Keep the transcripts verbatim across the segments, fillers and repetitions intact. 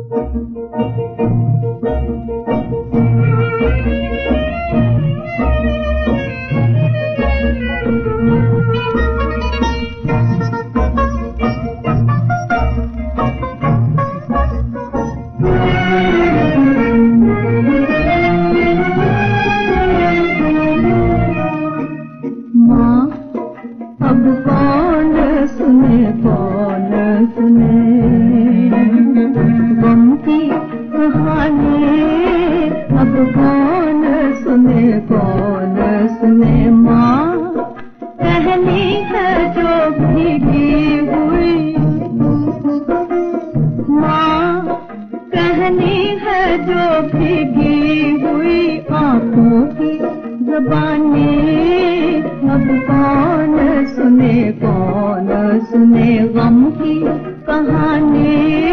अब कौन सुने कौन सुने गम की कहानी, अब कौन सुने कौन सुने। माँ कहनी है जो भीगी हुई, माँ कहनी है जो भीगी हुई आँखों की ज़बानी, अब कौन सुने कौन सुने गम की कहानी।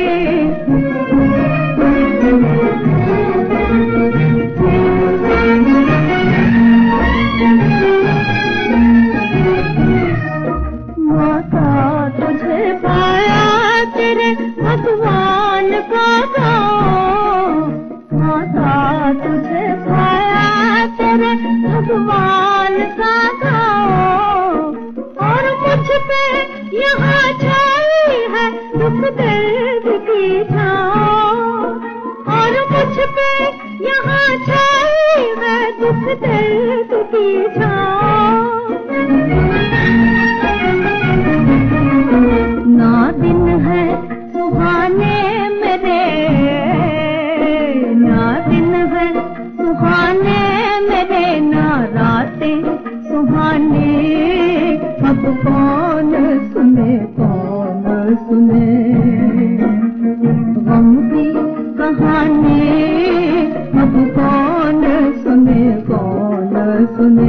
माता तुझे पाया तेरे भगवान का गाँव, माता तुझे पाया तेरे भगवान का गाँव, और मुझ पे यहाँ छाई है दुख दर्द की छाँव, और मुझ पे यहाँ छाई है दुख दर्द की छाँव। ना दिन है सुहाने मेरे, ना दिन है सुहाने मेरे, ना रातें सुहाने, अब कौन सुने कौन सुने गम की कहानी, अब कौन सुने कौन सुने।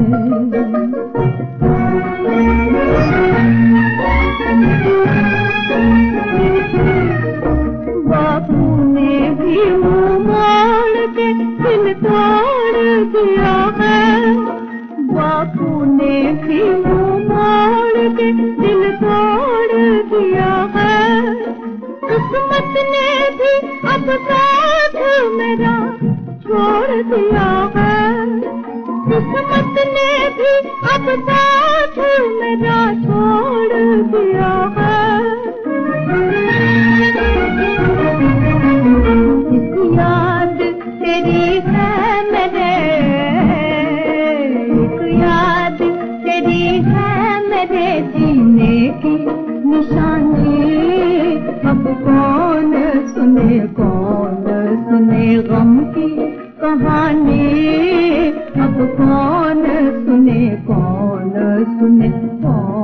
बापू ने भी मुँह मोड़ के दिल तोड़ दिया है, बापू ने भी मुँह मोड़ के दिल तोड़ दिया है। किस्मत ने भी अब साथ मेरा छोड़ दिया है, किस्मत ने भी अब साथ मेरा छोड़ दिया है। एक याद तेरी है मेरे, एक याद तेरी है मेरे जीने की निशानी, अब कौन सुने कौन सुने गम की कहानी, अब कौन सुने कौन सुने कौन